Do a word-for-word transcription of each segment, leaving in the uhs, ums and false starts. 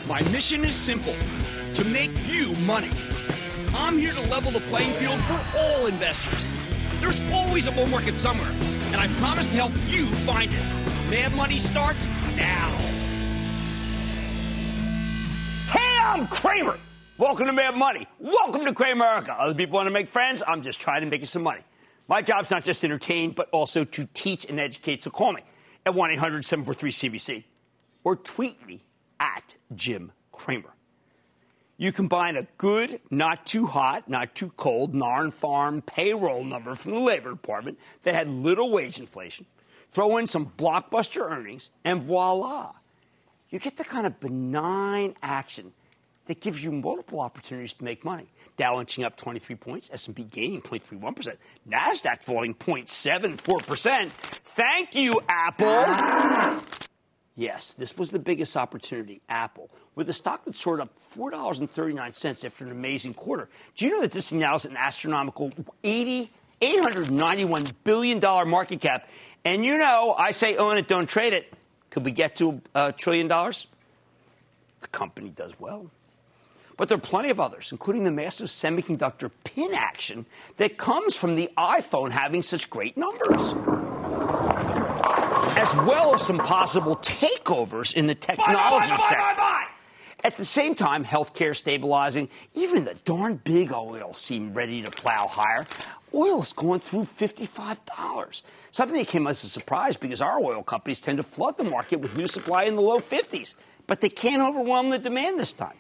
My mission is simple, to make you money. I'm here to level the playing field for all investors. There's always a bull market somewhere, and I promise to help you find it. Mad Money starts now. Hey, I'm Cramer. Welcome to Mad Money. Welcome to Cramerica. Other people want to make friends. I'm just trying to make you some money. My job's not just to entertain, but also to teach and educate. So call me at one eight hundred seven four three C B C or tweet me at Jim Cramer. You combine a good, not too hot, not too cold, non-farm payroll number from the Labor Department that had little wage inflation, throw in some blockbuster earnings, and voila. You get the kind of benign action that gives you multiple opportunities to make money. Dow inching up twenty-three points, S and P gaining zero point three one percent, NASDAQ falling zero point seven four percent. Thank you, Apple. Yes, this was the biggest opportunity, Apple, with a stock that soared up four dollars and thirty-nine cents after an amazing quarter. Do you know that this thing now is an astronomical eight hundred ninety-one billion dollars market cap? And you know, I say own it, don't trade it. Could we get to a trillion dollars? The company does well. But there are plenty of others, including the massive semiconductor pin action that comes from the iPhone having such great numbers, as well as some possible takeovers in the technology buy, buy, buy, sector. buy, buy, buy. At the same time, healthcare stabilizing. Even the darn big oil seem ready to plow higher. Oil is going through fifty-five dollars, something that came as a surprise because our oil companies tend to flood the market with new supply in the low fifties. But they can't overwhelm the demand this time.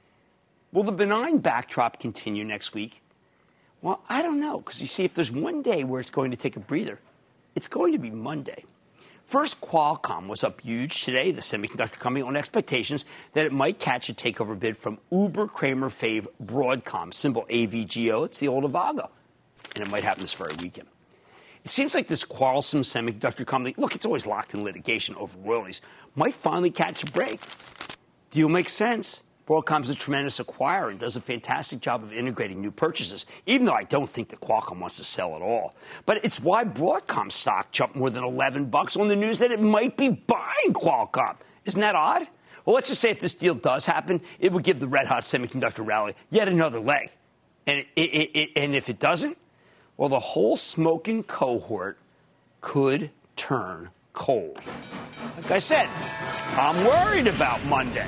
Will the benign backdrop continue next week? Well, I don't know, because you see, if there's one day where it's going to take a breather, it's going to be Monday. First, Qualcomm was up huge today, the semiconductor company, on expectations that it might catch a takeover bid from Uber Kramer fave Broadcom, symbol A V G O. It's the old Avago, and it might happen this very weekend. It seems like this quarrelsome semiconductor company, look, it's always locked in litigation over royalties, might finally catch a break. Deal makes sense. Broadcom's a tremendous acquirer and does a fantastic job of integrating new purchases, even though I don't think that Qualcomm wants to sell at all. But it's why Broadcom stock jumped more than eleven bucks on the news that it might be buying Qualcomm. Isn't that odd? Well, let's just say if this deal does happen, it would give the red-hot semiconductor rally yet another leg. And, it, it, it, and if it doesn't, well, the whole smoking cohort could turn cold. Like I said, I'm worried about Monday.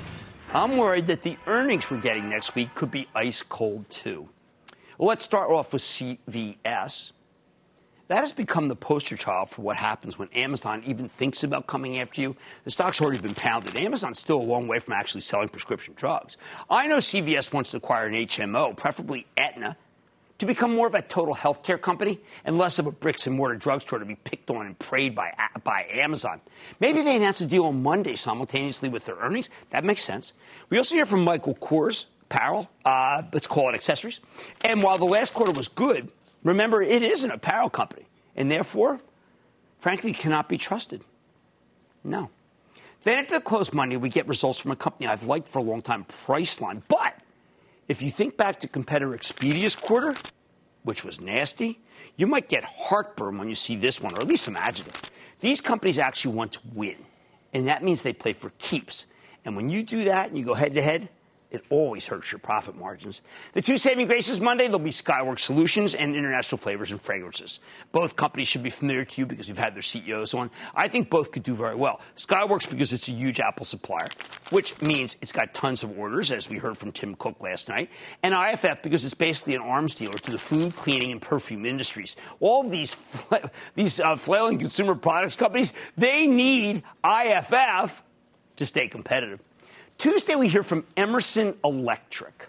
I'm worried that the earnings we're getting next week could be ice cold, too. Well, let's start off with C V S. That has become the poster child for what happens when Amazon even thinks about coming after you. The stock's already been pounded. Amazon's still a long way from actually selling prescription drugs. I know C V S wants to acquire an H M O, preferably Aetna, to become more of a total healthcare company and less of a bricks-and-mortar drugstore to be picked on and preyed by, by Amazon. Maybe they announce a deal on Monday simultaneously with their earnings. That makes sense. We also hear from Michael Kors, apparel, uh, let's call it accessories. And while the last quarter was good, remember, it is an apparel company, and therefore, frankly, cannot be trusted. No. Then after the close Monday, we get results from a company I've liked for a long time, Priceline. But if you think back to competitor Expedia's quarter, which was nasty, you might get heartburn when you see this one, or at least imagine it. These companies actually want to win, and that means they play for keeps. And when you do that and you go head-to-head, it always hurts your profit margins. The two saving graces Monday, there'll be Skyworks Solutions and International Flavors and Fragrances. Both companies should be familiar to you because we've had their C E Os on. I think both could do very well. Skyworks because it's a huge Apple supplier, which means it's got tons of orders, as we heard from Tim Cook last night. And I F F because it's basically an arms dealer to the food, cleaning, and perfume industries. All of these, fla- these uh, flailing consumer products companies, they need I F F to stay competitive. Tuesday, we hear from Emerson Electric.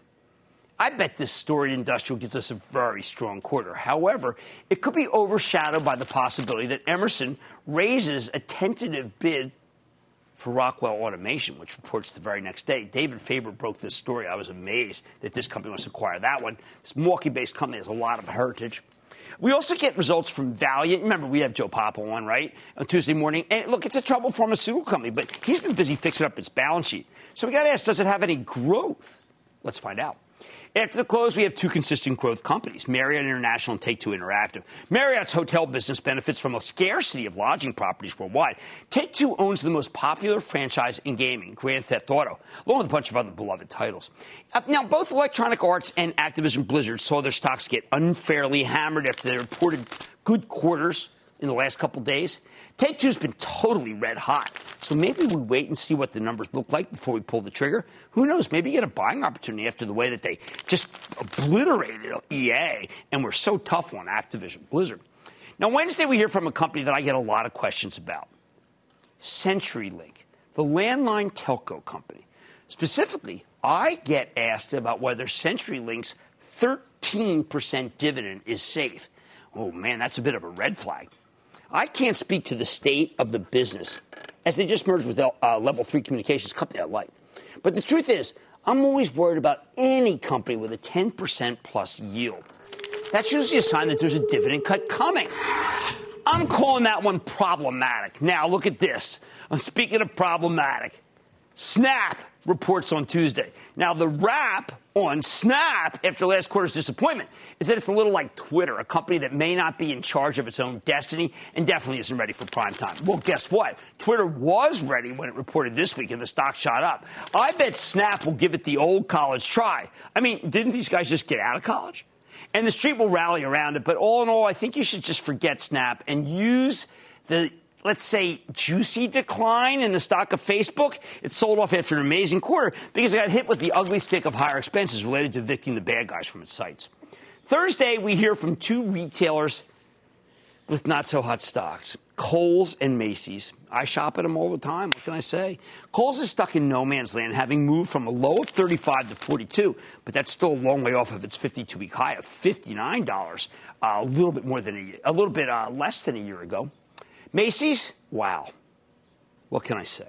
I bet this storied industrial gives us a very strong quarter. However, it could be overshadowed by the possibility that Emerson raises a tentative bid for Rockwell Automation, which reports the very next day. David Faber broke this story. I was amazed that this company wants to acquire that one. This Milwaukee-based company has a lot of heritage. We also get results from Valiant. Remember, we have Joe Papa on, right, on Tuesday morning. And look, it's a troubled pharmaceutical company, but he's been busy fixing up its balance sheet. So we got to ask, does it have any growth? Let's find out. After the close, we have two consistent growth companies, Marriott International and Take-Two Interactive. Marriott's hotel business benefits from a scarcity of lodging properties worldwide. Take-Two owns the most popular franchise in gaming, Grand Theft Auto, along with a bunch of other beloved titles. Uh, now, both Electronic Arts and Activision Blizzard saw their stocks get unfairly hammered after they reported good quarters in the last couple days. Take-Two's been totally red hot. So maybe we wait and see what the numbers look like before we pull the trigger. Who knows? Maybe you get a buying opportunity after the way that they just obliterated E A and were so tough on Activision Blizzard. Now, Wednesday, we hear from a company that I get a lot of questions about. CenturyLink, the landline telco company. Specifically, I get asked about whether CenturyLink's thirteen percent dividend is safe. Oh, man, that's a bit of a red flag. I can't speak to the state of the business, as they just merged with uh, Level three Communications, company I like. But the truth is, I'm always worried about any company with a ten percent plus yield. That's usually a sign that there's a dividend cut coming. I'm calling that one problematic. Now, look at this. I'm speaking of problematic. Snap reports on Tuesday. Now, the wrap on Snap after last quarter's disappointment is that it's a little like Twitter, a company that may not be in charge of its own destiny and definitely isn't ready for prime time. Well, guess what? Twitter was ready when it reported this week and the stock shot up. I bet Snap will give it the old college try. I mean, didn't these guys just get out of college? And the street will rally around it. But all in all, I think you should just forget Snap and use the, let's say, juicy decline in the stock of Facebook. It sold off after an amazing quarter because it got hit with the ugly stick of higher expenses related to evicting the bad guys from its sites. Thursday, we hear from two retailers with not-so-hot stocks, Kohl's and Macy's. I shop at them all the time. What can I say? Kohl's is stuck in no man's land, having moved from a low of thirty-five to forty-two, but that's still a long way off of its fifty-two-week high of fifty-nine dollars, uh, a little bit more than a, a little bit uh, less than a year ago. Macy's, wow. What can I say?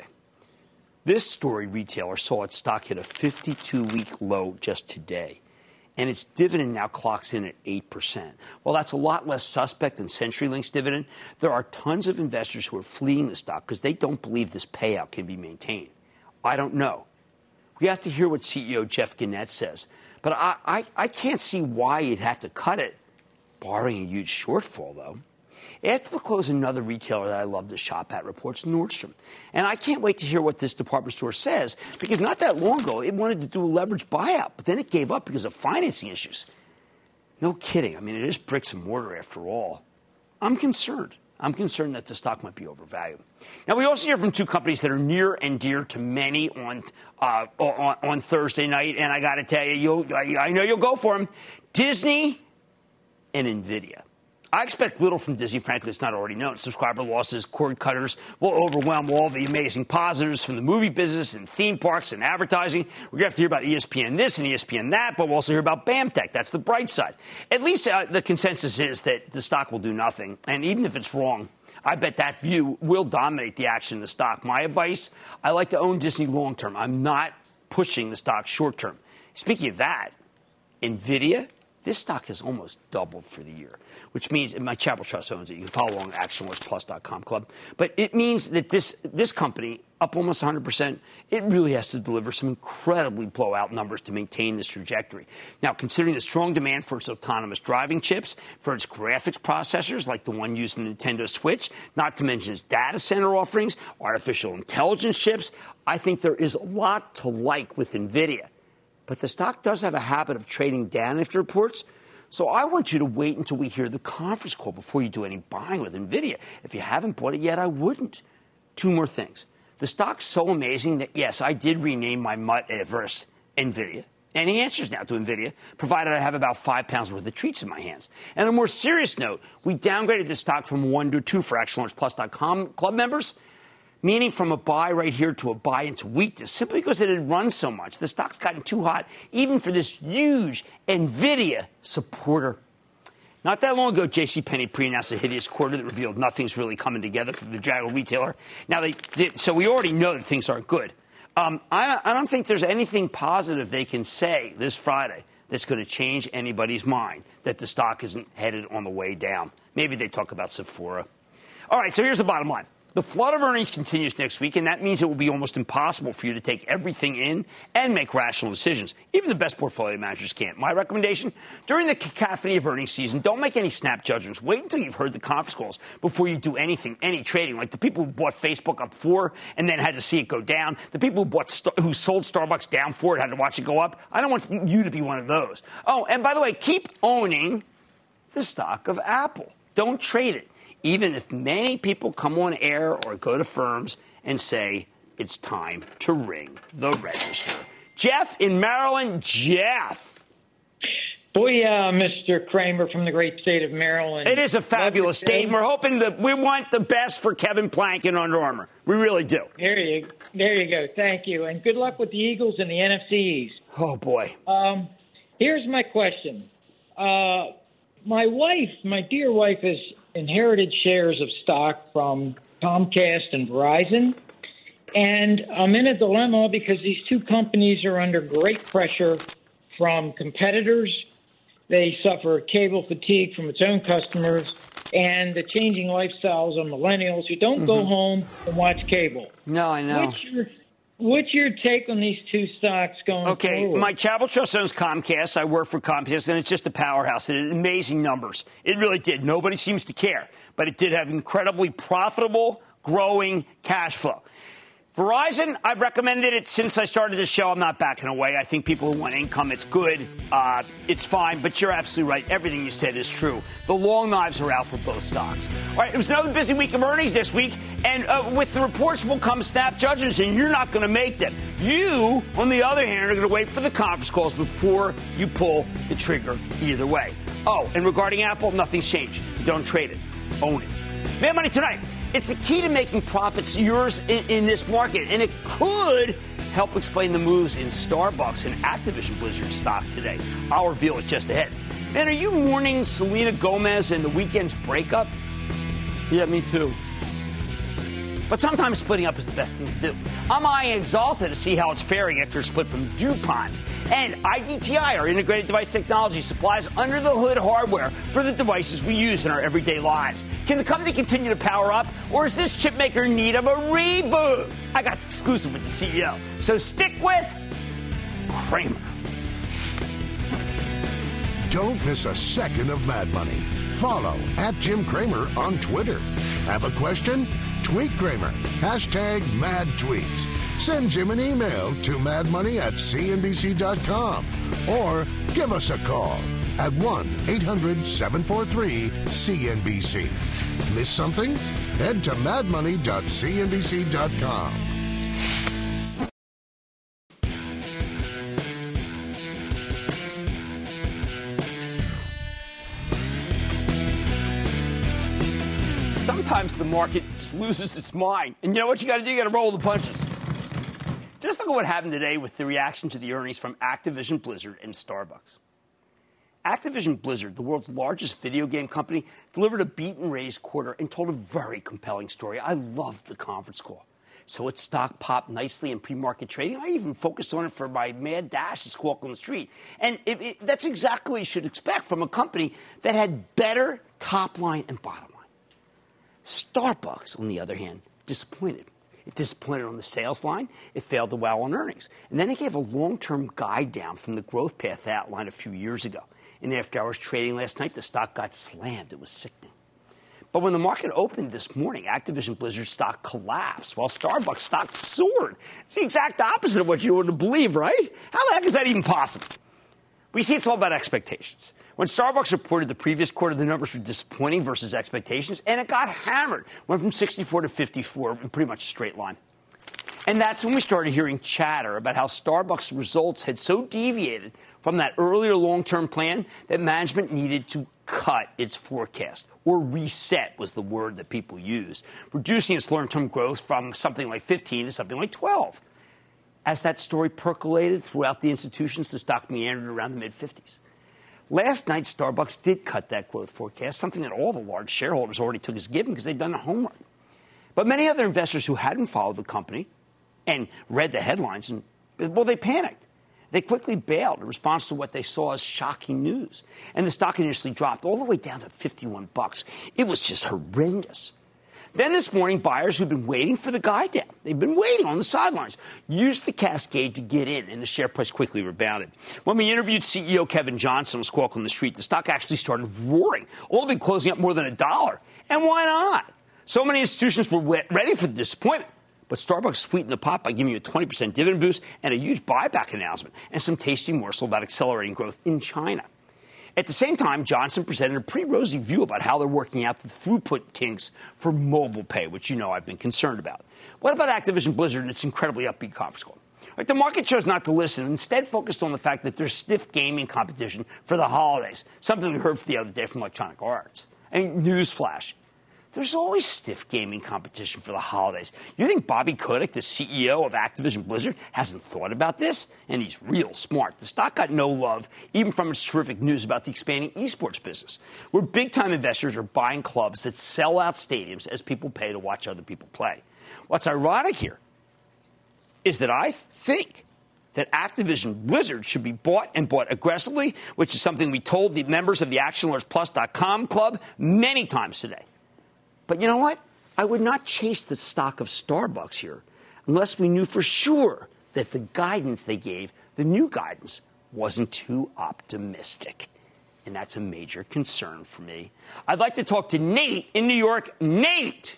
This storied retailer saw its stock hit a fifty-two-week low just today, and its dividend now clocks in at eight percent. While that's a lot less suspect than CenturyLink's dividend, there are tons of investors who are fleeing the stock because they don't believe this payout can be maintained. I don't know. We have to hear what C E O Jeff Gennette says, but I, I, I can't see why you'd have to cut it, barring a huge shortfall, though. After the close, another retailer that I love to shop at reports Nordstrom. And I can't wait to hear what this department store says, because not that long ago, it wanted to do a leveraged buyout, but then it gave up because of financing issues. No kidding. I mean, it is bricks and mortar after all. I'm concerned. I'm concerned that the stock might be overvalued. Now, we also hear from two companies that are near and dear to many on uh, on, on Thursday night, and I got to tell you, you'll, I, I know you'll go for them. Disney and NVIDIA. I expect little from Disney, frankly, it's not already known. Subscriber losses, cord cutters will overwhelm all the amazing positives from the movie business and theme parks and advertising. We're going to have to hear about E S P N this and E S P N that, but we'll also hear about BAMTech. That's the bright side. At least uh, the consensus is that the stock will do nothing. And even if it's wrong, I bet that view will dominate the action in the stock. My advice, I like to own Disney long term. I'm not pushing the stock short term. Speaking of that, NVIDIA, this stock has almost doubled for the year, which means, and my Chapel Trust owns it. You can follow along at action alerts plus dot com club. But it means that this this company, up almost one hundred percent, it really has to deliver some incredibly blowout numbers to maintain this trajectory. Now, considering the strong demand for its autonomous driving chips, for its graphics processors like the one used in the Nintendo Switch, not to mention its data center offerings, artificial intelligence chips, I think there is a lot to like with NVIDIA. But the stock does have a habit of trading down after reports. So I want you to wait until we hear the conference call before you do any buying with NVIDIA. If you haven't bought it yet, I wouldn't. Two more things. The stock's so amazing that, yes, I did rename my Mutt Everest NVIDIA. And the answer's now to NVIDIA, provided I have about five pounds worth of treats in my hands. And on a more serious note, we downgraded the stock from one to two for action alerts plus dot com club members, meaning from a buy right here to a buy into weakness, simply because it had run so much. The stock's gotten too hot, even for this huge NVIDIA supporter. Not that long ago, JCPenney pre-announced a hideous quarter that revealed nothing's really coming together for the Jaguar retailer. Now, they did, so we already know that things aren't good. Um, I, I don't think there's anything positive they can say this Friday that's going to change anybody's mind that the stock isn't headed on the way down. Maybe they talk about Sephora. All right, so here's the bottom line. The flood of earnings continues next week, and that means it will be almost impossible for you to take everything in and make rational decisions. Even the best portfolio managers can't. My recommendation, during the cacophony of earnings season, don't make any snap judgments. Wait until you've heard the conference calls before you do anything, any trading. Like the people who bought Facebook up four and then had to see it go down. The people who bought, who sold Starbucks down four and had to watch it go up. I don't want you to be one of those. Oh, and by the way, keep owning the stock of Apple. Don't trade it. Even if many people come on air or go to firms and say it's time to ring the register. Jeff in Maryland. Jeff. Booyah, Mister Cramer from the great state of Maryland. It is a fabulous state. We're hoping that we want the best for Kevin Plank and Under Armour. We really do. There you, there you go. Thank you. And good luck with the Eagles and the N F C East. Oh, boy. Um, here's my question. Uh, my wife, my dear wife, has inherited shares of stock from Comcast and Verizon. And I'm in a dilemma because these two companies are under great pressure from competitors. They suffer cable fatigue from its own customers and the changing lifestyles of millennials who don't mm-hmm. go home and watch cable. No, I know. What's your, what's your take on these two stocks going okay, forward? My Chapel Trust owns Comcast. I work for Comcast, and it's just a powerhouse. It had amazing numbers. It really did. Nobody seems to care. But it did have incredibly profitable, growing cash flow. Verizon, I've recommended it since I started the show. I'm not backing away. I think people who want income, it's good. Uh, it's fine, but you're absolutely right. Everything you said is true. The long knives are out for both stocks. All right, it was another busy week of earnings this week, and uh, with the reports will come snap judgments, and you're not going to make them. You, on the other hand, are going to wait for the conference calls before you pull the trigger either way. Oh, and regarding Apple, nothing's changed. Don't trade it. Own it. Mad Money tonight. It's the key to making profits yours in, in this market, and it could help explain the moves in Starbucks and Activision Blizzard stock today. I'll reveal it just ahead. Then, are you mourning Selena Gomez and the Weeknd's breakup? Yeah, me too. But sometimes splitting up is the best thing to do. I'm eyeing Exalta to see how it's faring after a split from DuPont. And I D T I, our integrated device technology, supplies under-the-hood hardware for the devices we use in our everyday lives. Can the company continue to power up, or is this chip maker in need of a reboot? I got exclusive with the C E O. So stick with Cramer. Don't miss a second of Mad Money. Follow at Jim Cramer on Twitter. Have a question? Tweet Cramer. Hashtag Mad Tweets. Send Jim an email to madmoney at c n b c dot com or give us a call at one eight hundred seven four three C N B C. Miss something? Head to mad money dot c n b c dot com. Sometimes the market just loses its mind. And you know what you got to do? You got to roll the punches. Just look at what happened today with the reaction to the earnings from Activision Blizzard and Starbucks. Activision Blizzard, the world's largest video game company, delivered a beat-and-raise quarter and told a very compelling story. I loved the conference call. So its stock popped nicely in pre-market trading. I even focused on it for my mad dash at Squawk on the Street. And it, it, that's exactly what you should expect from a company that had better top line and bottom line. Starbucks, on the other hand, disappointed. It disappointed on the sales line. It failed to wow on earnings. And then it gave a long-term guide down from the growth path outlined a few years ago. In after-hours trading last night, the stock got slammed. It was sickening. But when the market opened this morning, Activision Blizzard stock collapsed while Starbucks stock soared. It's the exact opposite of what you would believe, right? How the heck is that even possible? We see it's all about expectations. When Starbucks reported the previous quarter, the numbers were disappointing versus expectations, and it got hammered. Went from sixty-four to fifty-four in pretty much a straight line. And that's when we started hearing chatter about how Starbucks' results had so deviated from that earlier long-term plan that management needed to cut its forecast, or reset was the word that people used, reducing its long-term growth from something like fifteen to something like twelve. As that story percolated throughout the institutions, the stock meandered around the mid-fifties. Last night, Starbucks did cut that growth forecast, something that all the large shareholders already took as given because they'd done the homework. But many other investors who hadn't followed the company and read the headlines, and well, they panicked. They quickly bailed in response to what they saw as shocking news. And the stock initially dropped all the way down to fifty-one bucks. It was just horrendous. Then this morning, buyers who've been waiting for the guy down, they've been waiting on the sidelines, used the cascade to get in, and the share price quickly rebounded. When we interviewed C E O Kevin Johnson on Squawk on the Street, the stock actually started roaring, all of it closing up more than a dollar. And why not? So many institutions were ready for the disappointment. But Starbucks sweetened the pot by giving you a twenty percent dividend boost and a huge buyback announcement and some tasty morsel about accelerating growth in China. At the same time, Johnson presented a pretty rosy view about how they're working out the throughput kinks for mobile pay, which you know I've been concerned about. What about Activision Blizzard and its incredibly upbeat conference call? Like, the market chose not to listen and instead focused on the fact that there's stiff gaming competition for the holidays, something we heard the other day from Electronic Arts. And newsflash. There's always stiff gaming competition for the holidays. You think Bobby Kotick, the C E O of Activision Blizzard, hasn't thought about this? And he's real smart. The stock got no love, even from its terrific news about the expanding esports business, where big-time investors are buying clubs that sell out stadiums as people pay to watch other people play. What's ironic here is that I think that Activision Blizzard should be bought and bought aggressively, which is something we told the members of the Action Alerts Plus dot com club many times today. But you know what? I would not chase the stock of Starbucks here unless we knew for sure that the guidance they gave, the new guidance, wasn't too optimistic. And that's a major concern for me. I'd like to talk to Nate in New York. Nate!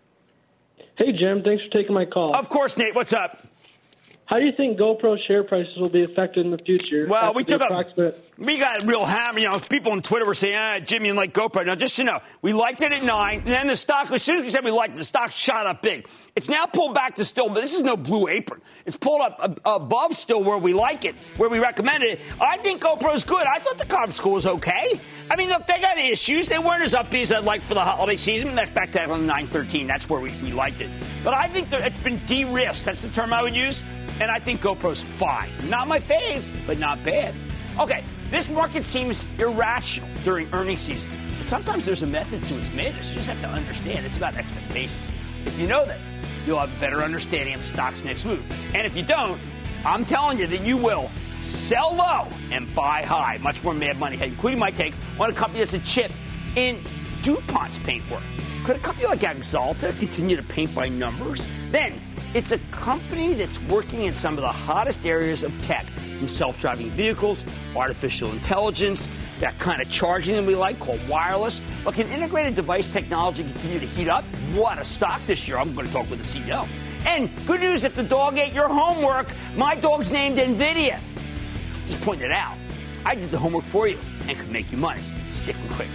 Hey, Jim. Thanks for taking my call. Of course, Nate. What's up? How do you think GoPro share prices will be affected in the future? Well, After we took approximate- a, we got a real hammer. You know, people on Twitter were saying, ah, Jimmy, you like GoPro. Now, just so you know, we liked it at nine, and then the stock, as soon as we said we liked it, the stock shot up big. It's now pulled back to still, but this is no blue apron. It's pulled up uh, above still where we like it, where we recommended it. I think GoPro's good. I thought the conference call was okay. I mean, look, they got issues. They weren't as upbeat as I'd like for the holiday season. That's back to nine thirteen. That's where we, we liked it. But I think that it's been de-risked. That's the term I would use. And I think GoPro's fine. Not my fave, but not bad. Okay, this market seems irrational during earnings season. But sometimes there's a method to its madness. You just have to understand. It's about expectations. If you know that, you'll have a better understanding of the stock's next move. And if you don't, I'm telling you that you will sell low and buy high. Much more Mad Money ahead, including my take on a company that's a chip in DuPont's paintwork. Could a company like Axalta continue to paint by numbers? Then, it's a company that's working in some of the hottest areas of tech, from self-driving vehicles, artificial intelligence, that kind of charging that we like called wireless. But can integrated device technology continue to heat up? What a stock this year. I'm going to talk with the C E O. And good news, if the dog ate your homework, my dog's named NVIDIA. Just pointed it out. I did the homework for you and could make you money. Stick with Kramer.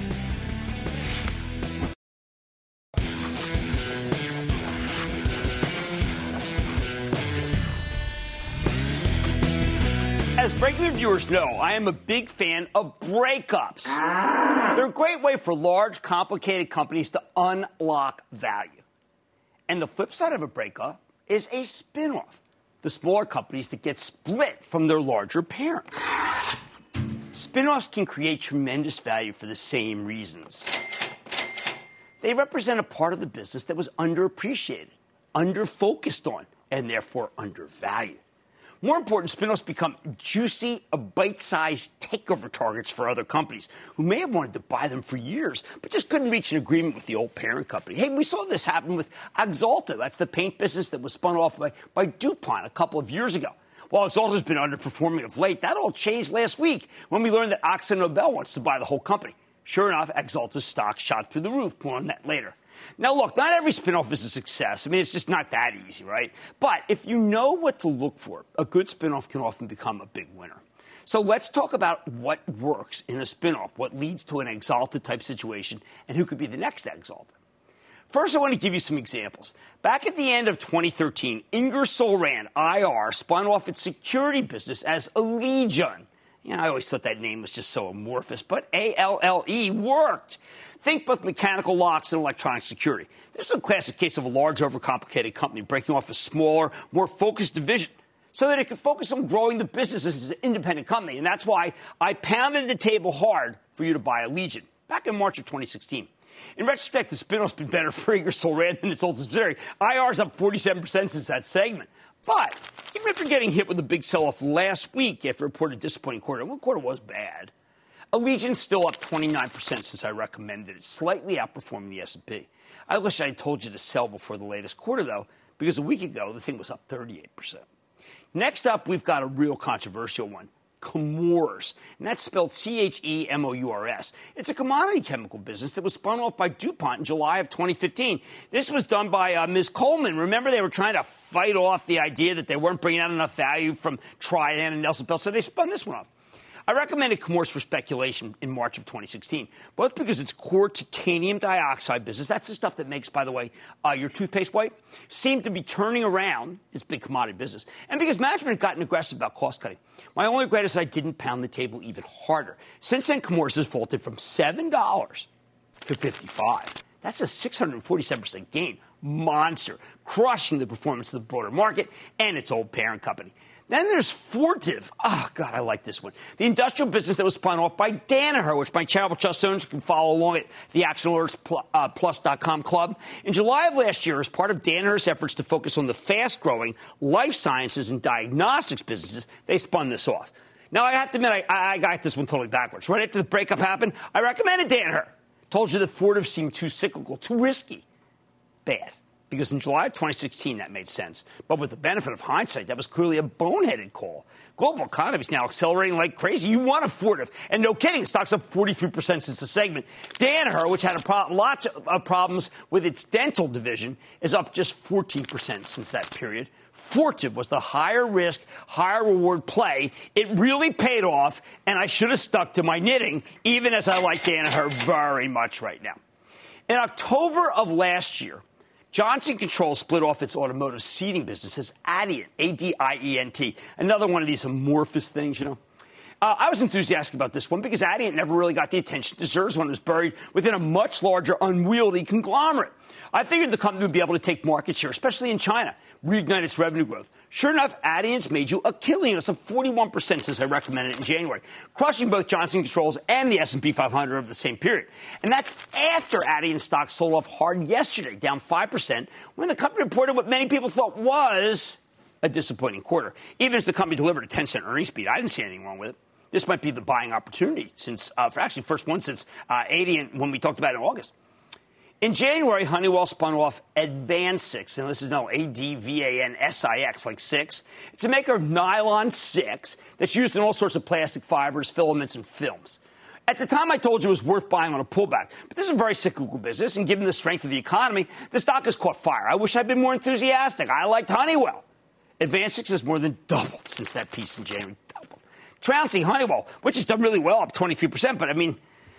As regular viewers know, I am a big fan of breakups. They're a great way for large, complicated companies to unlock value. And the flip side of a breakup is a spin-off. The smaller companies that get split from their larger parents. Spin-offs can create tremendous value for the same reasons. They represent a part of the business that was underappreciated, under-focused on, and therefore undervalued. More important, spin-offs become juicy, bite-sized takeover targets for other companies who may have wanted to buy them for years, but just couldn't reach an agreement with the old parent company. Hey, we saw this happen with Axalta. That's the paint business that was spun off by, by DuPont a couple of years ago. While Axalta's been underperforming of late, that all changed last week when we learned that AkzoNobel wants to buy the whole company. Sure enough, Axalta's stock shot through the roof. More on that later. Now, look, not every spinoff is a success. I mean, it's just not that easy, right? But if you know what to look for, a good spinoff can often become a big winner. So let's talk about what works in a spinoff, what leads to an Axalta-type situation, and who could be the next Axalta. First, I want to give you some examples. Back at the end of twenty thirteen, Ingersoll Rand, I R, spun off its security business as Allegion. You know, I always thought that name was just so amorphous, but A L L E worked. Think both mechanical locks and electronic security. This is a classic case of a large, overcomplicated company breaking off a smaller, more focused division so that it could focus on growing the business as an independent company. And that's why I pounded the table hard for you to buy Allegion back in March of twenty sixteen. In retrospect, the spin-off's been better for Ingersoll Rand than its old subsidiary. I R's up forty-seven percent since that segment. But even after getting hit with a big sell-off last week after it reported a disappointing quarter, well, the quarter was bad, Allegion's still up twenty-nine percent since I recommended it, slightly outperforming the S and P. I wish I had told you to sell before the latest quarter, though, because a week ago, the thing was up thirty-eight percent. Next up, we've got a real controversial one, Chemours, and that's spelled C H E M O U R S. It's a commodity chemical business that was spun off by DuPont in July of twenty fifteen. This was done by uh, Miz Coleman. Remember, they were trying to fight off the idea that they weren't bringing out enough value from Trian and Nelson Peltz, so they spun this one off. I recommended Chemours for speculation in March of twenty sixteen, both because its core titanium dioxide business, that's the stuff that makes, by the way, uh, your toothpaste white, seemed to be turning around its big commodity business, and because management had gotten aggressive about cost cutting. My only regret is I didn't pound the table even harder. Since then, Chemours has vaulted from seven dollars to fifty-five dollars. That's a six hundred forty-seven percent gain. Monster, crushing the performance of the broader market and its old parent company. Then there's Fortive. Oh, God, I like this one. The industrial business that was spun off by Danaher, which my charitable trust owners can follow along at the action alerts plus dot com club. In July of last year, as part of Danaher's efforts to focus on the fast-growing life sciences and diagnostics businesses, they spun this off. Now, I have to admit, I, I got this one totally backwards. Right after the breakup happened, I recommended Danaher. Told you that Fortive seemed too cyclical, too risky. Bad. Because in July of twenty sixteen, that made sense. But with the benefit of hindsight, that was clearly a boneheaded call. Global economy is now accelerating like crazy. You want a Fortive. And no kidding, the stock's up forty-three percent since the segment. Danaher, which had a pro- lots of problems with its dental division, is up just fourteen percent since that period. Fortive was the higher risk, higher reward play. It really paid off, and I should have stuck to my knitting, even as I like Danaher very much right now. In October of last year, Johnson Controls split off its automotive seating business as Adient, A D I E N T, another one of these amorphous things, you know. Uh, I was enthusiastic about this one because Adient never really got the attention it deserves when it was buried within a much larger, unwieldy conglomerate. I figured the company would be able to take market share, especially in China, reignite its revenue growth. Sure enough, Adient's made you a killing. It's up forty-one percent since I recommended it in January, crushing both Johnson Controls and the S and P five hundred over the same period. And that's after Adient stock sold off hard yesterday, down five percent, when the company reported what many people thought was a disappointing quarter. Even as the company delivered a ten cent earnings beat, I didn't see anything wrong with it. This might be the buying opportunity since, uh, for actually first one since uh, Adient when we talked about it in August. In January, Honeywell spun off AdvanSix, and this is now A D V A N S I X, like six. It's a maker of nylon six that's used in all sorts of plastic fibers, filaments, and films. At the time, I told you it was worth buying on a pullback, but this is a very cyclical business, and given the strength of the economy, the stock has caught fire. I wish I'd been more enthusiastic. I liked Honeywell. AdvanSix has more than doubled since that piece in January. Doubled. Trouncing Honeywell, which has done really well, up twenty-three percent, but I mean,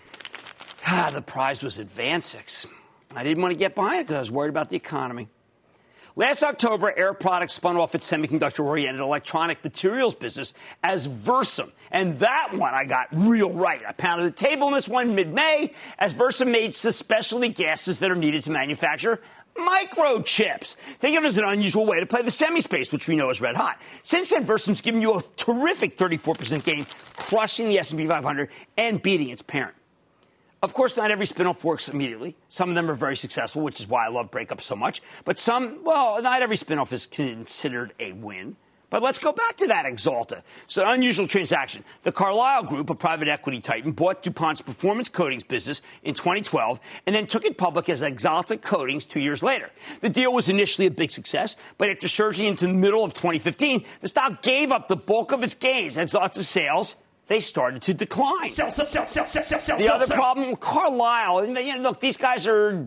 ah, the prize was AdvanSix. I didn't want to get behind it because I was worried about the economy. Last October, Air Products spun off its semiconductor-oriented electronic materials business as Versum. And that one I got real right. I pounded the table on this one mid-May as Versum made the specialty gases that are needed to manufacture microchips. Think of it as an unusual way to play the semi-space, which we know is red hot. Since then, Versum's given you a terrific thirty-four percent gain, crushing the S and P five hundred and beating its parent. Of course, not every spinoff works immediately. Some of them are very successful, which is why I love breakups so much. But some, well, not every spinoff is considered a win. But let's go back to that Axalta. It's an unusual transaction. The Carlyle Group, a private equity titan, bought DuPont's performance coatings business in twenty twelve and then took it public as Axalta Coatings two years later. The deal was initially a big success, but after surging into the middle of twenty fifteen, the stock gave up the bulk of its gains. Axalta sales, they started to decline. Sell, sell, sell, sell, sell, sell, sell, the sell, other sell. problem with Carlyle, and you know, look, these guys are,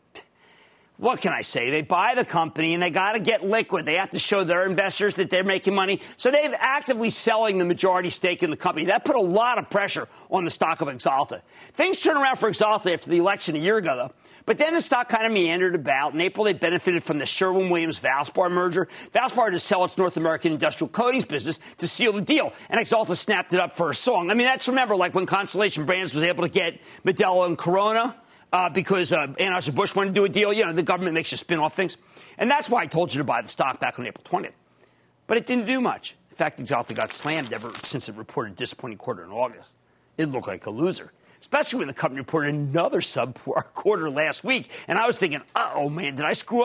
what can I say? They buy the company and they got to get liquid. They have to show their investors that they're making money. So they've actively selling the majority stake in the company. That put a lot of pressure on the stock of Axalta. Things turned around for Axalta after the election a year ago, though. But then the stock kind of meandered about. In April, they benefited from the Sherwin-Williams-Valspar merger. Valspar had to sell its North American industrial coatings business to seal the deal, and Axalta snapped it up for a song. I mean, that's, remember, like when Constellation Brands was able to get Modelo and Corona uh, because uh, Anheuser-Busch wanted to do a deal. You know, the government makes you spin off things. And that's why I told you to buy the stock back on April twentieth. But it didn't do much. In fact, Axalta got slammed ever since it reported a disappointing quarter in August. It looked like a loser, especially when the company reported another subpar quarter last week. And I was thinking, uh-oh, man, did I screw up?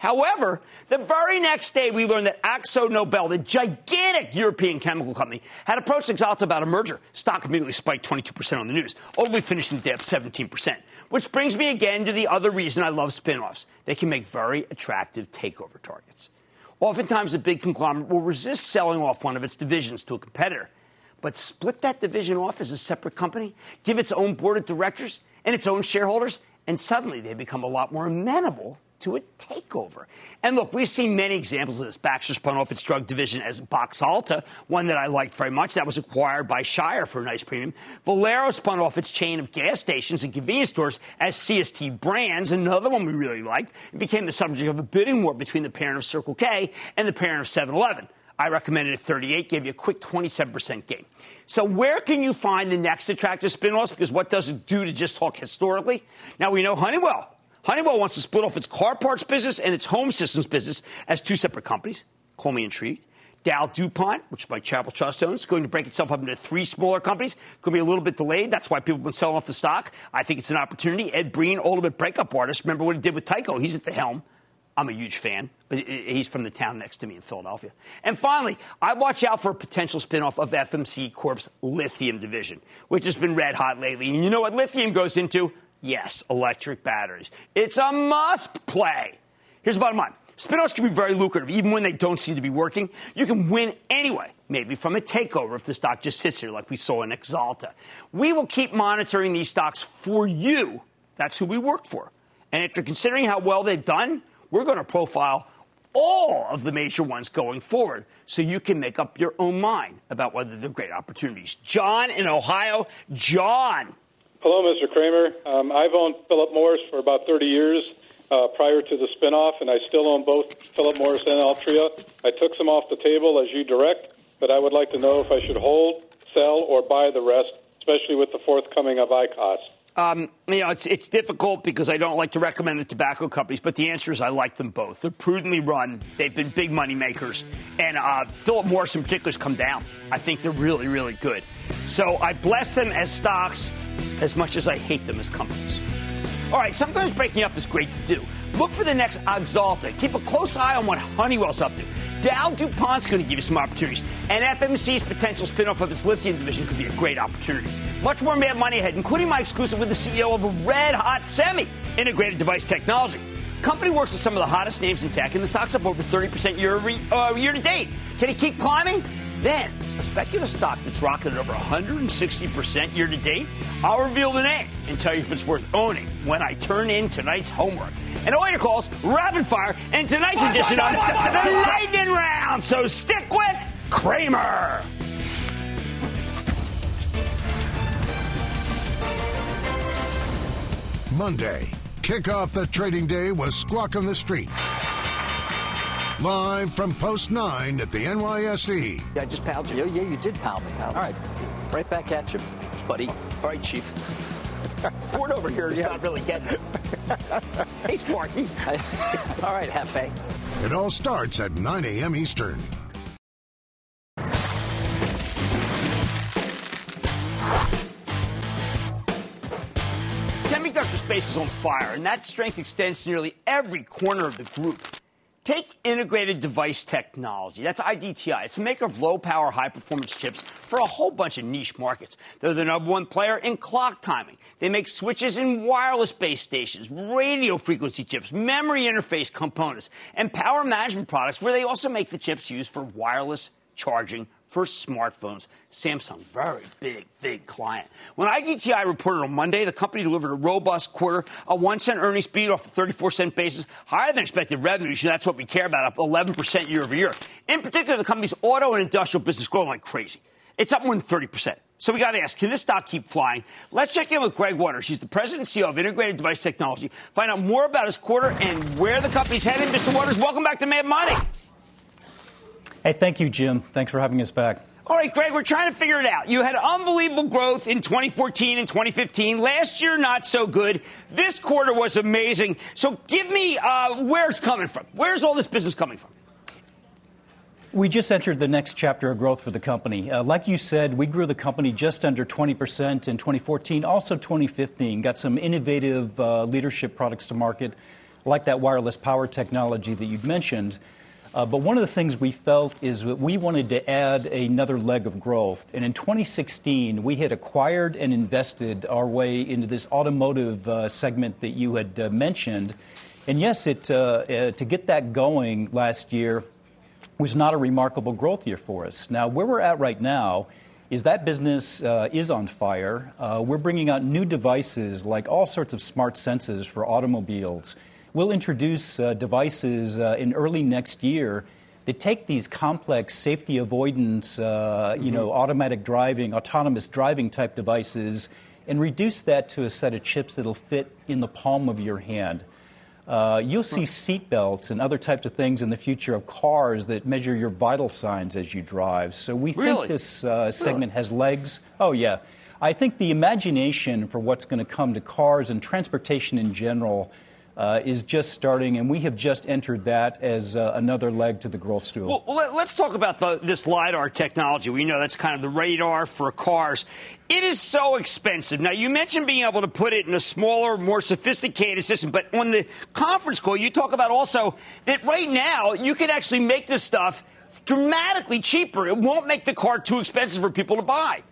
However, the very next day, we learned that AkzoNobel, the gigantic European chemical company, had approached Axalta about a merger. Stock immediately spiked twenty-two percent on the news. Ultimately finishing the day up seventeen percent. Which brings me again to the other reason I love spin-offs. They can make very attractive takeover targets. Oftentimes, a big conglomerate will resist selling off one of its divisions to a competitor. But split that division off as a separate company, give its own board of directors and its own shareholders, and suddenly they become a lot more amenable to a takeover. And look, we've seen many examples of this. Baxter spun off its drug division as Boxalta, one that I liked very much. That was acquired by Shire for a nice premium. Valero spun off its chain of gas stations and convenience stores as C S T Brands, another one we really liked. It became the subject of a bidding war between the parent of Circle K and the parent of seven eleven. I recommended it at thirty-eight, gave you a quick twenty-seven percent gain. So where can you find the next attractive spin-offs? Because what does it do to just talk historically? Now, we know Honeywell. Honeywell wants to split off its car parts business and its home systems business as two separate companies. Call me intrigued. Dow DuPont, which my Chapel Trust owns, is going to break itself up into three smaller companies. Could be a little bit delayed. That's why people have been selling off the stock. I think it's an opportunity. Ed Breen, ultimate breakup artist. Remember what he did with Tyco. He's at the helm. I'm a huge fan. He's from the town next to me in Philadelphia. And finally, I watch out for a potential spinoff of F M C Corp's lithium division, which has been red hot lately. And you know what lithium goes into? Yes, electric batteries. It's a must play. Here's the bottom line. Spinoffs can be very lucrative, even when they don't seem to be working. You can win anyway, maybe from a takeover if the stock just sits here like we saw in Axalta. We will keep monitoring these stocks for you. That's who we work for. And after considering how well they've done, we're going to profile all of the major ones going forward so you can make up your own mind about whether they're great opportunities. John in Ohio. John. Hello, Mister Cramer. Um, I've owned Philip Morris for about thirty years uh, prior to the spinoff, and I still own both Philip Morris and Altria. I took some off the table as you direct, but I would like to know if I should hold, sell, or buy the rest, especially with the forthcoming of I C O S. Um, you know, it's it's difficult because I don't like to recommend the tobacco companies, but the answer is I like them both. They're prudently run. They've been big money makers. And uh, Philip Morris in particular has come down. I think they're really, really good. So I bless them as stocks as much as I hate them as companies. All right, sometimes breaking up is great to do. Look for the next Axalta. Keep a close eye on what Honeywell's up to. Dow DuPont's going to give you some opportunities. And F M C's potential spinoff of its lithium division could be a great opportunity. Much more Mad Money ahead, including my exclusive with the C E O of a red-hot semi, Integrated Device Technology. Company works with some of the hottest names in tech, and the stock's up over thirty percent year, uh, year to date. Can it keep climbing? Then, a speculative stock that's rocketed over one hundred sixty percent year to date, I'll reveal the name and tell you if it's worth owning when I turn in tonight's homework. And all your calls, rapid fire, and tonight's edition of the Lightning Round. So stick with Cramer. Monday, kick off the trading day with Squawk on the Street. Live from Post nine at the N Y S E. Yeah, I just palled you. Yeah, yeah, you did pal me. All right. Right back at you, buddy. All right, Chief. Sport over here is yes. Not really getting it. Hey, Sparky. All right, Hefe. It all starts at nine a.m. Eastern. Semiconductor space is on fire, and that strength extends to nearly every corner of the group. Take Integrated Device Technology. That's I D T I. It's a maker of low-power, high-performance chips for a whole bunch of niche markets. They're the number one player in clock timing. They make switches in wireless base stations, radio frequency chips, memory interface components, and power management products, where they also make the chips used for wireless charging for smartphones. Samsung, very big, big client. When I D T I reported on Monday, the company delivered a robust quarter, a one cent earnings beat off a thirty-four cent basis, higher than expected revenue. So that's what we care about, up eleven percent year over year. In particular, the company's auto and industrial business growing like crazy. It's up more than thirty percent. So we got to ask, can this stock keep flying? Let's check in with Greg Waters. He's the president and C E O of Integrated Device Technology. Find out more about his quarter and where the company's headed. Mister Waters, welcome back to Mad Money. Hey, thank you, Jim. Thanks for having us back. All right, Greg, we're trying to figure it out. You had unbelievable growth in twenty fourteen and twenty fifteen. Last year, not so good. This quarter was amazing. So give me uh, where it's coming from. Where's all this business coming from? We just entered the next chapter of growth for the company. Uh, like you said, we grew the company just under twenty percent in twenty fourteen, also twenty fifteen. Got some innovative uh, leadership products to market. like that wireless power technology that you've mentioned. Uh, but one of the things we felt is that we wanted to add another leg of growth. And in twenty sixteen, we had acquired and invested our way into this automotive uh, segment that you had uh, mentioned. And yes, it, uh, uh, to get that going last year was not a remarkable growth year for us. Now, where we're at right now is that business uh, is on fire. Uh, we're bringing out new devices like all sorts of smart sensors for automobiles. We'll introduce uh, devices uh, in early next year that take these complex safety avoidance, uh, mm-hmm. you know, automatic driving, autonomous driving type devices, and reduce that to a set of chips that'll fit in the palm of your hand. Uh, you'll see seat belts and other types of things in the future of cars that measure your vital signs as you drive. So we really? think this uh, segment really? has legs. Oh, yeah. I think the imagination for what's going to come to cars and transportation in general Uh, is just starting, and we have just entered that as uh, another leg to the growth stool. Well, well let's talk about the, this LiDAR technology. We know that's kind of the radar for cars. It is so expensive. Now, you mentioned being able to put it in a smaller, more sophisticated system, but on the conference call, you talk about also that right now you can actually make this stuff dramatically cheaper. It won't make the car too expensive for people to buy.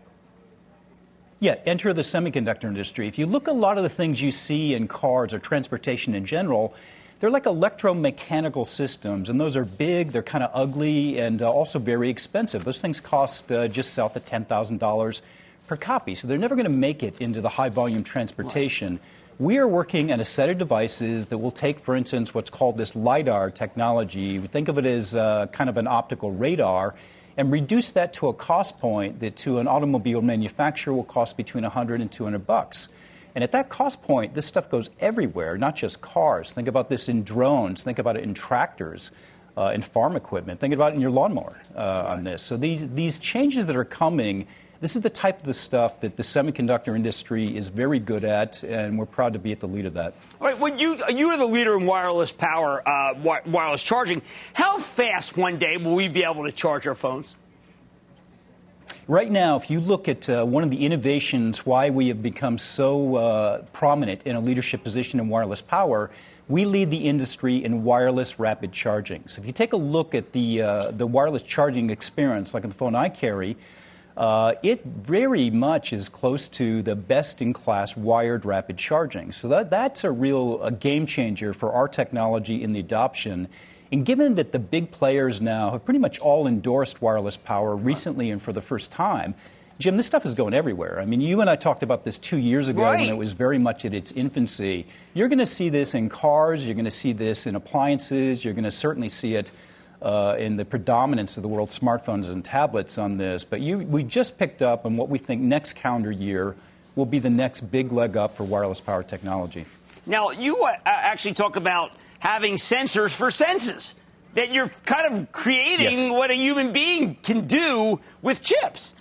Yeah, enter the semiconductor industry. If you look at a lot of the things you see in cars or transportation in general, they're like electromechanical systems, and those are big, they're kind of ugly, and uh, also very expensive. Those things cost uh, just south of ten thousand dollars per copy, so they're never going to make it into the high-volume transportation. Right. We are working on a set of devices that will take, for instance, what's called this LiDAR technology. Think of it as uh, kind of an optical radar, and reduce that to a cost point that to an automobile manufacturer will cost between one hundred and two hundred bucks. And at that cost point, this stuff goes everywhere, not just cars. Think about this in drones. Think about it in tractors, uh, in farm equipment. Think about it in your lawnmower uh, right. on this. So these, these changes that are coming, this is the type of the stuff that the semiconductor industry is very good at, and we're proud to be at the lead of that. All right, when you you are the leader in wireless power, uh, wi- wireless charging. How fast one day will we be able to charge our phones? Right now, if you look at uh, one of the innovations, why we have become so uh, prominent in a leadership position in wireless power, we lead the industry in wireless rapid charging. So if you take a look at the uh, the wireless charging experience, like on the phone I carry, Uh, it very much is close to the best-in-class wired rapid charging. So that, that's a real a game changer for our technology in the adoption. And given that the big players now have pretty much all endorsed wireless power recently and for the first time, Jim, this stuff is going everywhere. I mean, you and I talked about this two years ago right. when it was very much at its infancy. You're going to see this in cars. You're going to see this in appliances. You're going to certainly see it Uh, in the predominance of the world's smartphones and tablets on this. But you, we just picked up on what we think next calendar year will be the next big leg up for wireless power technology. Now, you uh, actually talk about having sensors for senses, that you're kind of creating yes. what a human being can do with chips.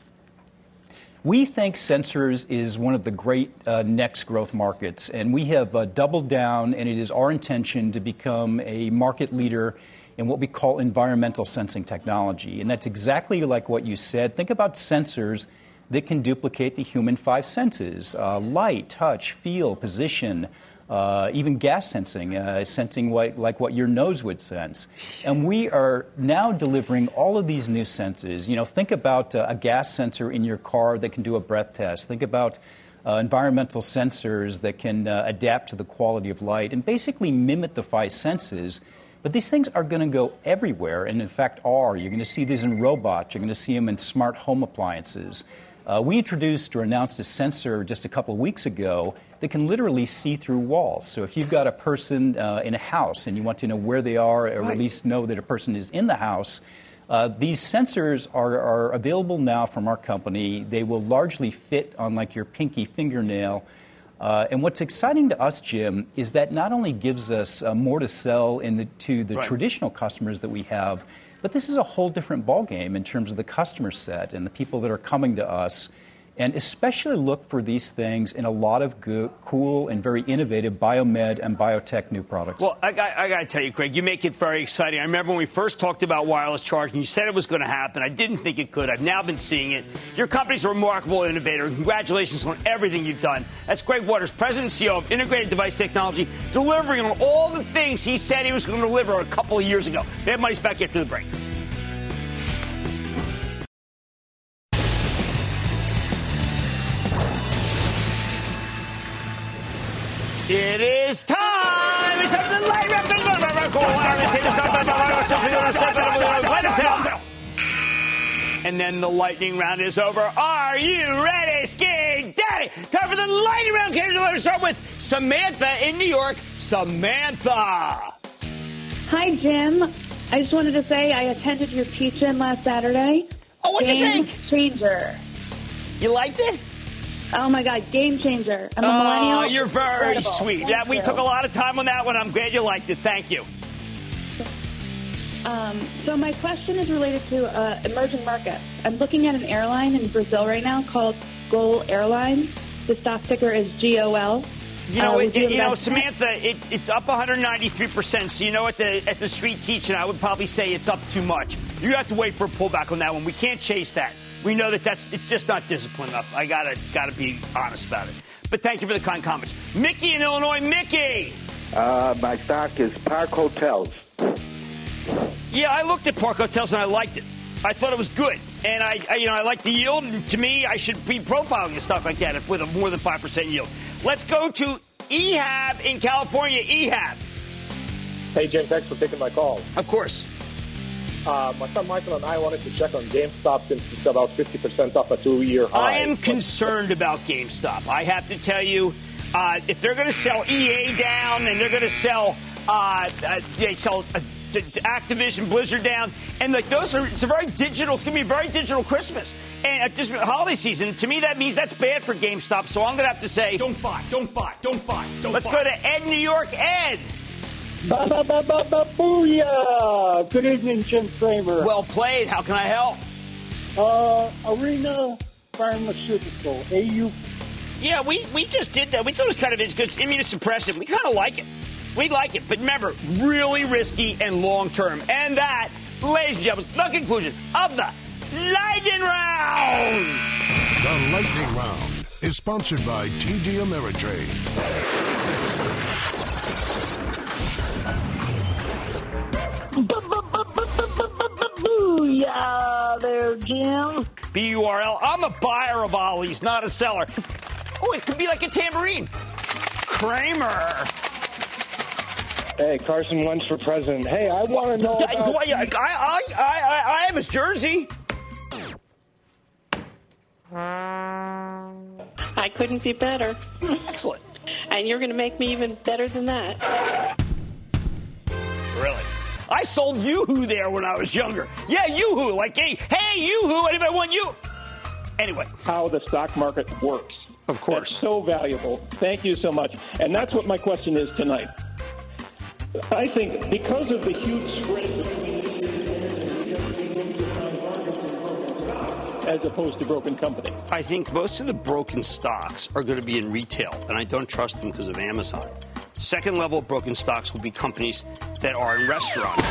We think sensors is one of the great uh, next growth markets, and we have uh, doubled down, and it is our intention to become a market leader in what we call environmental sensing technology. And that's exactly like what you said. Think about sensors that can duplicate the human five senses, uh, light, touch, feel, position, uh, even gas sensing, uh, sensing what, like what your nose would sense. And we are now delivering all of these new senses. You know, think about uh, a gas sensor in your car that can do a breath test. Think about uh, environmental sensors that can uh, adapt to the quality of light and basically mimic the five senses. But these things are going to go everywhere, and in fact are. You're going to see these in robots. You're going to see them in smart home appliances. Uh, we introduced or announced a sensor just a couple of weeks ago that can literally see through walls. So if you've got a person uh, in a house and you want to know where they are, or right. at least know that a person is in the house, uh, these sensors are, are available now from our company. They will largely fit on like your pinky fingernail. Uh, and what's exciting to us, Jim, is that not only gives us uh, more to sell in the, to the right. traditional customers that we have, but this is a whole different ballgame in terms of the customer set and the people that are coming to us. And especially look for these things in a lot of good, cool and very innovative biomed and biotech new products. Well, I, I, I got to tell you, Craig, you make it very exciting. I remember when we first talked about wireless charging, you said it was going to happen. I didn't think it could. I've now been seeing it. Your company's a remarkable innovator. Congratulations on everything you've done. That's Greg Waters, President and C E O of Integrated Device Technology, delivering on all the things he said he was going to deliver a couple of years ago. Mad Money's back after the break. It is time. It's time for the light round. And then the lightning round is over. Are you ready, Ski Daddy? Time for the lightning round. We're going to start with Samantha in New York. Samantha. Hi, Jim. I just wanted to say I attended your teach-in last Saturday. Oh, what'd you think? Game changer. You liked it? Oh, my God, game changer. I'm a oh, millennial. you're very Incredible. sweet. Thank That, we you. took a lot of time on that one. I'm glad you liked it. Thank you. Um, so my question is related to uh, emerging markets. I'm looking at an airline in Brazil right now called Gol Airlines. The stock ticker is G O L. You know, uh, it, would you know, invest in it? Samantha, it, it's up one hundred ninety-three percent. So, you know, at the at the street teaching, I would probably say it's up too much. You have to wait for a pullback on that one. We can't chase that. We know that that's it's just not disciplined enough. I gotta gotta be honest about it. But thank you for the kind comments, Mickey in Illinois. Mickey. Uh, my stock is Park Hotels. Yeah, I looked at Park Hotels and I liked it. I thought it was good, and I, I you know I like the yield. And to me, I should be profiling a stock like that if with a more than five percent yield. Let's go to Ehab in California. Ehab. Hey, Jim, thanks for taking my call. Of course. Uh, my son Michael and I wanted to check on GameStop since it's about fifty percent off a two-year high. I am concerned about GameStop. I have to tell you, uh, if they're going to sell E A down and they're going to sell, uh, uh, they sell uh, Activision, Blizzard down, and like those are, it's a very digital. It's going to be a very digital Christmas and at this holiday season. To me, that means that's bad for GameStop. So I'm going to have to say, don't buy, don't buy, don't buy, don't let's buy. go to Ed, New York. Ed. Ba, ba, ba, ba, ba, booyah! Good evening, Jim Cramer. Well played. How can I help? Uh, Arena Pharmaceutical, A U. Yeah, we, we just did that. We thought it was kind of good. It's immunosuppressive. We kind of like it. We like it. But remember, really risky and long-term. And that, ladies and gentlemen, is the conclusion of the Lightning Round. The Lightning Round is sponsored by T D Ameritrade. Booyah there, Jim. B U R L. I'm a buyer of Ollie's, not a seller. Oh, it could be like a tambourine. Kramer. Hey, Carson Wentz for president. Hey, I want to know about... I, I, I, I, I have his jersey. I couldn't be better. Excellent. And you're going to make me even better than that. Really? I sold Yoo-Hoo there when I was younger. Yeah, Yoo-Hoo. Like, hey, hey, Yoo-Hoo, anybody want you? Anyway. How the stock market works. Of course. That's so valuable. Thank you so much. And that's what my question is tonight. I think because of the huge spread as opposed to broken company. I think most of the broken stocks are going to be in retail, and I don't trust them because of Amazon. Second level of broken stocks will be companies that are in restaurants.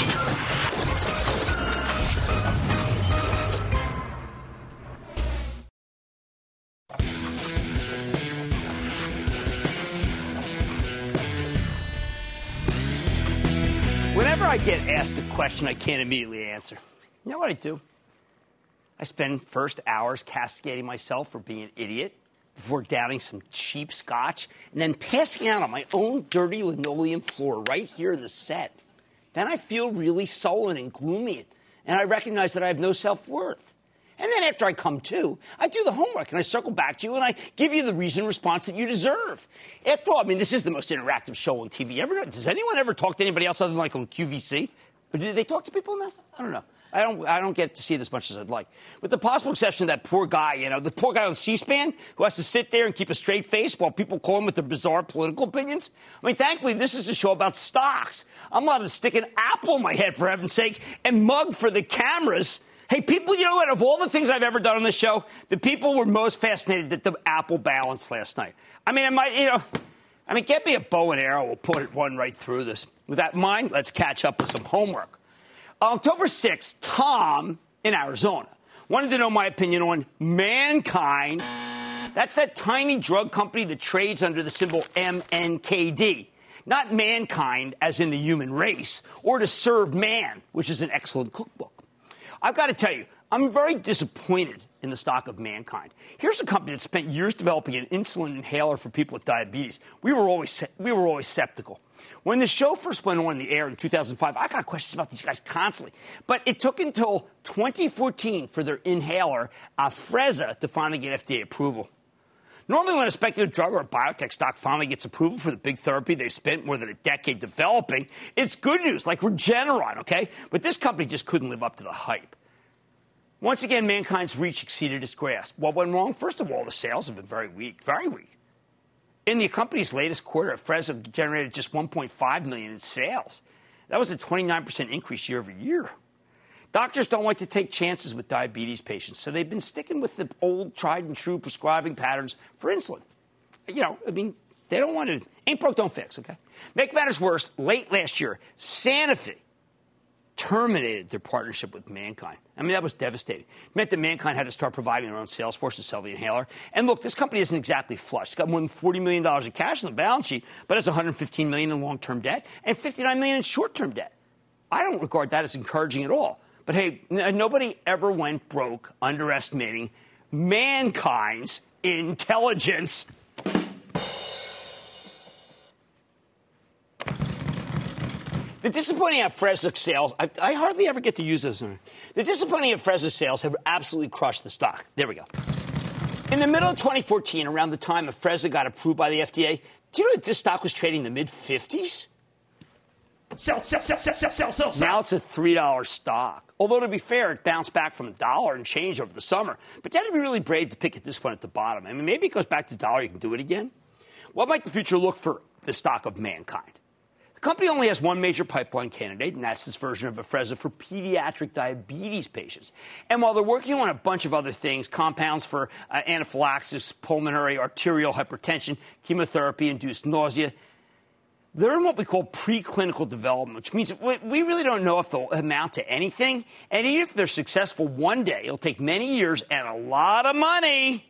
Whenever I get asked a question I can't immediately answer, you know what I do? I spend first hours castigating myself for being an idiot before downing some cheap scotch and then passing out on my own dirty linoleum floor right here in the set. Then I feel really sullen and gloomy, and I recognize that I have no self-worth. And then after I come to, I do the homework, and I circle back to you, and I give you the reason response that you deserve. After all, I mean, this is the most interactive show on T V ever. Does anyone ever talk to anybody else other than like on Q V C? Or do they talk to people now? I don't know. I don't I don't get to see it as much as I'd like. With the possible exception of that poor guy, you know, the poor guy on C-SPAN who has to sit there and keep a straight face while people call him with their bizarre political opinions. I mean, thankfully, this is a show about stocks. I'm allowed to stick an apple in my head, for heaven's sake, and mug for the cameras. Hey, people, you know what? Of all the things I've ever done on this show, the people were most fascinated at the Apple balance last night. I mean, I might, you know, I mean, get me a bow and arrow. We'll put it one right through this. With that in mind, let's catch up with some homework. On October sixth, Tom in Arizona wanted to know my opinion on Mankind. That's that tiny drug company that trades under the symbol M N K D. Not mankind, as in the human race, or to serve man, which is an excellent cookbook. I've got to tell you, I'm very disappointed in the stock of Mankind. Here's a company that spent years developing an insulin inhaler for people with diabetes. We were always we were always skeptical. When the show first went on the air in two thousand five, I got questions about these guys constantly. But it took until twenty fourteen for their inhaler, Afrezza, to finally get F D A approval. Normally, when a speculative drug or a biotech stock finally gets approval for the big therapy they've spent more than a decade developing, it's good news, like Regeneron, okay? But this company just couldn't live up to the hype. Once again, Mankind's reach exceeded its grasp. What went wrong? First of all, the sales have been very weak, very weak. In the company's latest quarter, Afrezza generated just one point five million dollars in sales. That was a twenty-nine percent increase year over year. Doctors don't like to take chances with diabetes patients, so they've been sticking with the old tried-and-true prescribing patterns for insulin. You know, I mean, they don't want to – ain't broke, don't fix, okay? Make matters worse, late last year, Sanofi terminated their partnership with Mankind. I mean, that was devastating. It meant that Mankind had to start providing their own sales force to sell the inhaler. And look, this company isn't exactly flush. It's got more than forty million dollars in cash on the balance sheet, but it's one hundred fifteen million dollars in long-term debt and fifty-nine million dollars in short-term debt. I don't regard that as encouraging at all. But, hey, n- nobody ever went broke underestimating Mankind's intelligence. The disappointing Afrezza sales, I, I hardly ever get to use this. The disappointing Afrezza sales have absolutely crushed the stock. There we go. In the middle of twenty fourteen, around the time Afrezza got approved by the F D A, do you know that this stock was trading in the mid fifties? Sell, sell, sell, sell, sell, sell, sell, sell. Now it's a three dollar stock. Although, to be fair, it bounced back from a dollar and change over the summer. But you had to be really brave to pick at this point at the bottom. I mean, maybe it goes back to a dollar, you can do it again. What might the future look for the stock of Mankind? The company only has one major pipeline candidate, and that's this version of Afrezza for pediatric diabetes patients. And while they're working on a bunch of other things, compounds for uh, anaphylaxis, pulmonary arterial hypertension, chemotherapy-induced nausea, they're in what we call preclinical development, which means we really don't know if they'll amount to anything. And even if they're successful one day, it'll take many years and a lot of money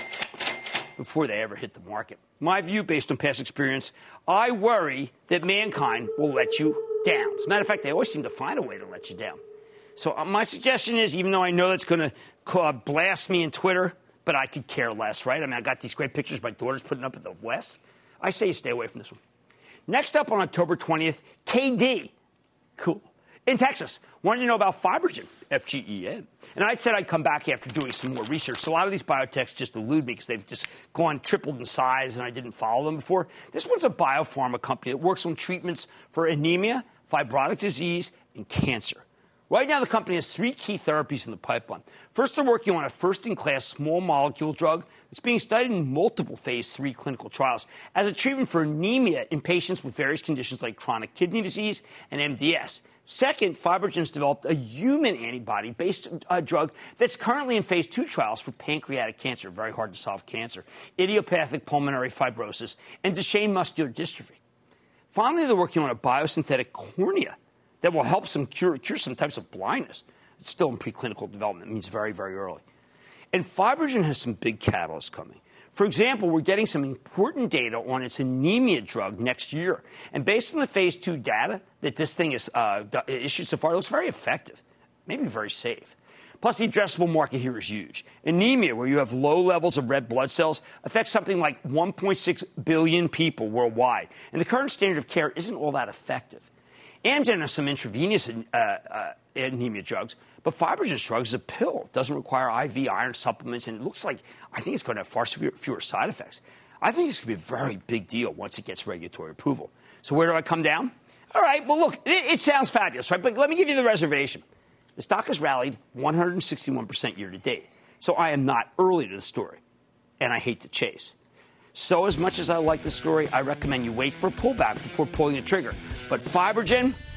before they ever hit the market. My view, based on past experience, I worry that Mankind will let you down. As a matter of fact, they always seem to find a way to let you down. So uh, my suggestion is, even though I know that's going to uh, blast me in Twitter, but I could care less, right? I mean, I got these great pictures my daughter's putting up at the West. I say you stay away from this one. Next up on October twentieth, K D. Cool. In Texas, wanted to know about Fibrogen, F G E N. And I said I'd come back after doing some more research. So a lot of these biotechs just elude me because they've just gone tripled in size and I didn't follow them before. This one's a biopharma company that works on treatments for anemia, fibrotic disease, and cancer. Right now, the company has three key therapies in the pipeline. First, they're working on a first-in-class small molecule drug that's being studied in multiple phase three clinical trials as a treatment for anemia in patients with various conditions like chronic kidney disease and M D S. Second, Fibrogen's developed a human antibody-based uh, drug that's currently in phase two trials for pancreatic cancer, very hard to solve cancer, idiopathic pulmonary fibrosis, and Duchenne muscular dystrophy. Finally, they're working on a biosynthetic cornea that will help some cure, cure some types of blindness. It's still in preclinical development. It means very, very early. And Fibrogen has some big catalysts coming. For example, we're getting some important data on its anemia drug next year. And based on the phase two data that this thing is uh, issued so far, it looks very effective, maybe very safe. Plus, the addressable market here is huge. Anemia, where you have low levels of red blood cells, affects something like one point six billion people worldwide. And the current standard of care isn't all that effective. Amgen has some intravenous uh, uh, anemia drugs, but Fibrogen's drug is a pill. It doesn't require I V iron supplements, and it looks like I think it's going to have far fewer side effects. I think it's going to be a very big deal once it gets regulatory approval. So where do I come down? All right, well, look, it, it sounds fabulous, right? But let me give you the reservation. The stock has rallied one hundred sixty-one percent year to date, so I am not early to the story, and I hate to chase. So as much as I like the story, I recommend you wait for a pullback before pulling the trigger. But Fibrogen,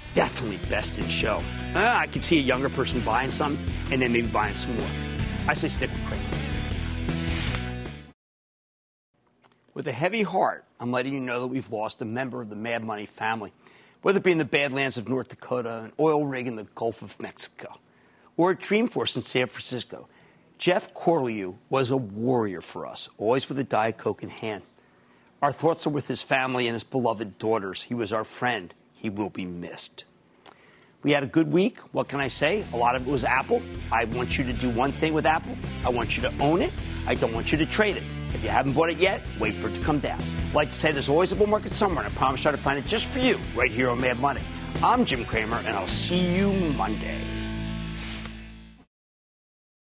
definitely best in show. Uh, I could see a younger person buying some and then maybe buying some more. I say stick with Cramer. With a heavy heart, I'm letting you know that we've lost a member of the Mad Money family, whether it be in the Badlands of North Dakota, an oil rig in the Gulf of Mexico, or at Dreamforce in San Francisco. Jeff Corlew was a warrior for us, always with a Diet Coke in hand. Our thoughts are with his family and his beloved daughters. He was our friend. He will be missed. We had a good week. What can I say? A lot of it was Apple. I want you to do one thing with Apple. I want you to own it. I don't want you to trade it. If you haven't bought it yet, wait for it to come down. I'd like to say there's always a bull market somewhere, and I promise I'll try to find it just for you right here on Mad Money. I'm Jim Cramer, and I'll see you Monday.